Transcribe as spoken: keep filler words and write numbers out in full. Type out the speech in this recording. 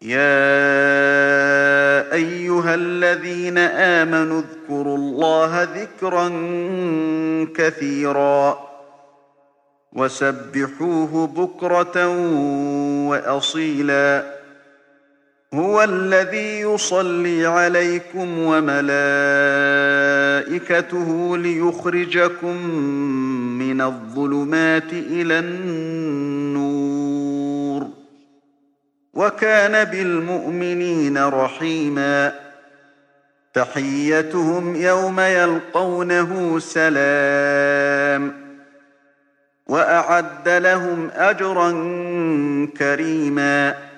يا أيها الذين آمنوا اذكروا الله ذكرا كثيرا وسبحوه بكرة وأصيلا هو الذي يصلي عليكم وملائكته ليخرجكم من الظلمات إلى النور وكان بالمؤمنين رحيما تحيتهم يوم يلقونه سلام وأعد لهم أجرا كريما